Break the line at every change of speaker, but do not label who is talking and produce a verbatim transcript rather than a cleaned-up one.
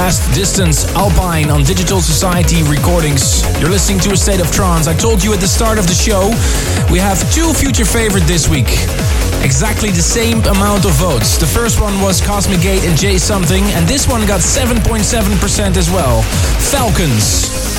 Last Distance Alpine on Digital Society Recordings. You're listening to A State of Trance. I told you at the start of the show, we have two future favorite this week. Exactly the same amount of votes. The first one was Cosmic Gate and Jay Something, and this one got seven point seven percent as well. Falcons.